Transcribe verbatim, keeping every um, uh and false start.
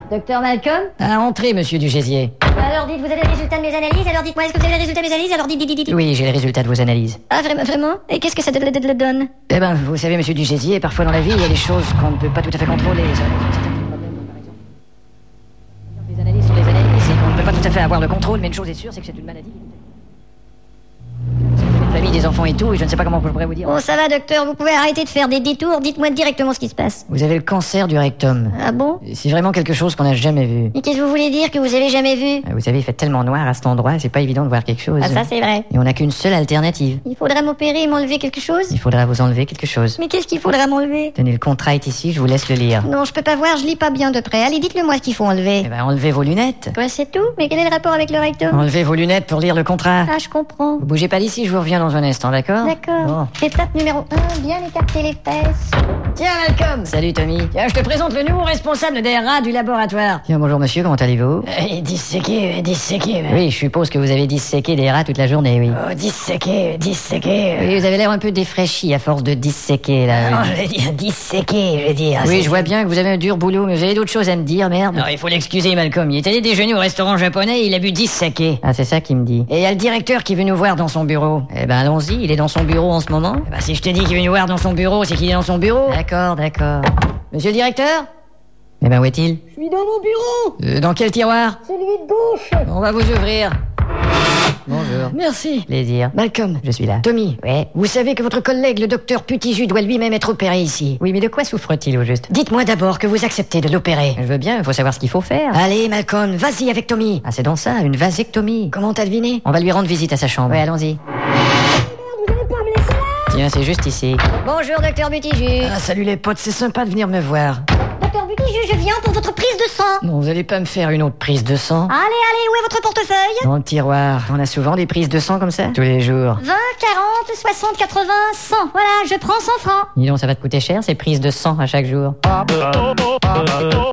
Docteur Malcolm? À entrer, monsieur Dugésier. Alors dites, vous avez les résultats de mes analyses, alors dites-moi, est-ce que vous avez les résultats de mes analyses, alors dites, dites, dites, dites. Oui, j'ai les résultats de vos analyses. Ah, vraiment, vraiment? Et qu'est-ce que ça donne? Eh ben, vous savez, monsieur Dugésier, parfois dans la vie, il y a des choses qu'on ne peut pas tout à fait contrôler. Ça, les analyses sont les analyses, c'est qu'on ne peut pas tout à fait avoir le contrôle, mais une chose est sûre, c'est que c'est une maladie. Une famille, des enfants et tout, et je ne sais pas comment je pourrais vous dire. Bon, ça va, docteur, vous pouvez arrêter de faire des détours, dites-moi directement ce qui se passe. Vous avez le cancer du rectum. Ah bon? C'est vraiment quelque chose qu'on n'a jamais vu. Et qu'est-ce que vous voulez dire que vous avez jamais vu? Vous savez, il fait tellement noir à cet endroit, c'est pas évident de voir quelque chose. Ah ça c'est vrai. Et on n'a qu'une seule alternative. Il faudra m'opérer et m'enlever quelque chose? Il faudra vous enlever quelque chose. Mais qu'est-ce qu'il faudra m'enlever? Tenez, le contrat est ici, je vous laisse le lire. Non, je peux pas voir, je lis pas bien de près. Allez, dites-le moi ce qu'il faut enlever. Eh ben, enlevez vos lunettes. Quoi, c'est tout? Mais quel est le rapport avec le rectum? Enlevez vos lunettes pour lire le contrat. Ah, je comprends. Vous bougez pas d'ici, je vous reviens dans un instant, d'accord? D'accord. Bon. Étape numéro un, bien écarter les fesses. Tiens, Malcolm. Salut, Tommy. Tiens, je te présente le nouveau responsable des rats du laboratoire. Tiens, bonjour, monsieur, comment allez-vous? Euh, disséqué, disséqué. Oui, je suppose que vous avez disséqué des rats toute la journée, oui. Oh, disséqué, disséqué. Oui, vous avez l'air un peu défraîchi à force de disséquer, là. Non, oui. je vais dire disséqué, je vais dire. Oui, c'est- je vois bien que vous avez un dur boulot, mais vous avez d'autres choses à me dire, merde. Alors, il faut l'excuser, Malcolm. Il est allé déjeuner au restaurant japonais et il a bu disséqué. Ah, c'est ça qu'il me dit. Et il y a le directeur qui veut nous voir dans son bureau. Eh ben, allons-y, il est dans son bureau en ce moment. Bah, si je te dis qu'il veut nous voir dans son bureau, c'est qu'il est dans son bureau. D'accord, d'accord. Monsieur le directeur? Eh ben, où est-il? Je suis dans mon bureau. Euh, Dans quel tiroir? Celui de gauche. On va vous ouvrir. Bonjour. Merci. Plaisir. Malcolm. Je suis là. Tommy. Ouais. Vous savez que votre collègue, le docteur Putizu, doit lui-même être opéré ici. Oui, mais de quoi souffre-t-il au juste? Dites-moi d'abord que vous acceptez de l'opérer. Je veux bien, il faut savoir ce qu'il faut faire. Allez, Malcolm, vas-y avec Tommy. Ah, c'est donc ça, une vasectomie. Comment t'as deviné? On va lui rendre visite à sa chambre. Ouais, allons-y. Vous allez pas me laisser là? Tiens, c'est juste ici. Bonjour, docteur Butizu. Ah, salut les potes, c'est sympa de venir me voir. Docteur Butizu, je viens pour votre prise de sang. Non, vous allez pas me faire une autre prise de sang? Allez, allez, où est votre portefeuille? Dans le tiroir. On a souvent des prises de sang comme ça? Tous les jours. vingt, quarante, soixante, quatre-vingts, cent. Voilà, je prends cent francs. Dis donc, ça va te coûter cher ces prises de sang à chaque jour.